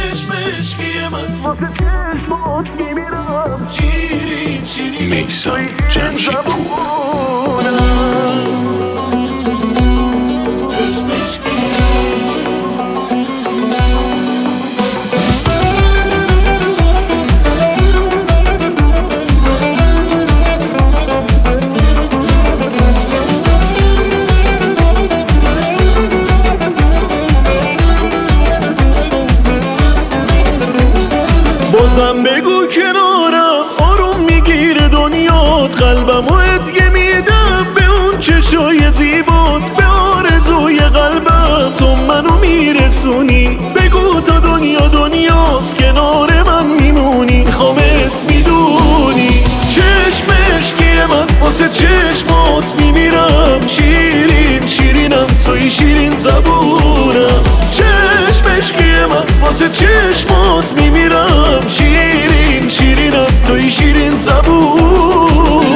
چشمشکی من واسه چشمات میمیرم شیرین شیرین میثم جمشیدپور. بازم بگو کنارم آروم میگیره دنیات، قلبمو ادگه میدم به اون چشای زیبات، به آرزوی قلبم تو منو میرسونی. بگو تا دنیا دنیاست کنار من میمونی، خامت میدونی. چشمشکی من واسه چشمات میمیرم شیرین شیرینم توی شیرین زبونم. چشمشکی من واسه چشمات میمیرم شیرین شیرینم توی شیرین زبونم.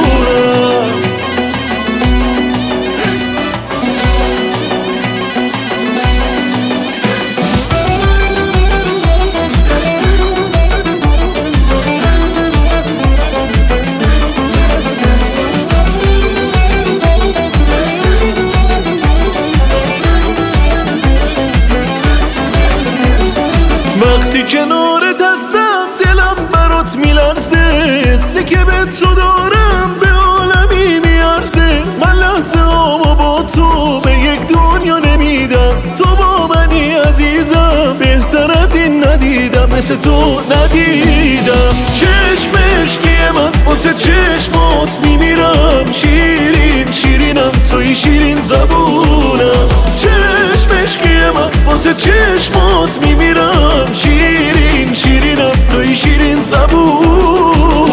وقتی کنارت هستم دلم برات میلرزه، حسی که به تو دارم به عالمی میارزه. من لحظه هامو با تو به یک دنیا نمیدم، تو با منی عزیزم بهتر از این ندیدم، مثل تو ندیدم. چشمشکی من واسه چشمات میمیرم شیرین شیرینم توی شیرین زبونم. چشمشکی من واسه چشمات میمیرم شیرین شیرینم توی شیرین زبونم.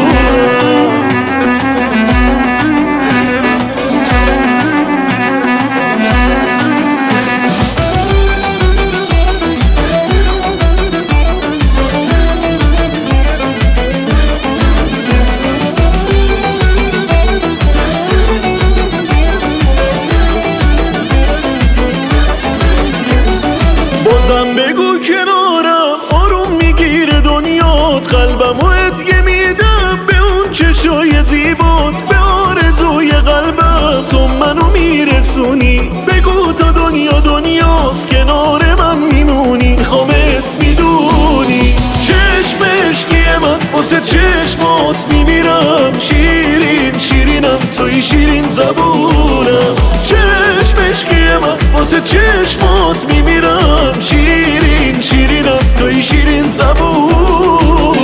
بازم بگو کنارم آروم میگیره دنیات، قلبمو ادگه میدم به اون چشای زیبات، به آرزوی قلبم تو منو میرسونی. بگو تا دنیا دنیاست کنار من میمونی، خامت میدونی. چشمشکی من واسه چشمات میمیرم شیرین شیرینم توی شیرین زبونم. چشمشکی من واسه چشمات میمیرم شیرین شیرینم توی شیرین زبونم.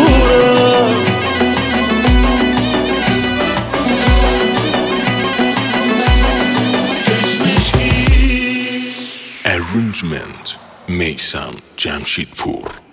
Arrangement میثم جمشیدپور.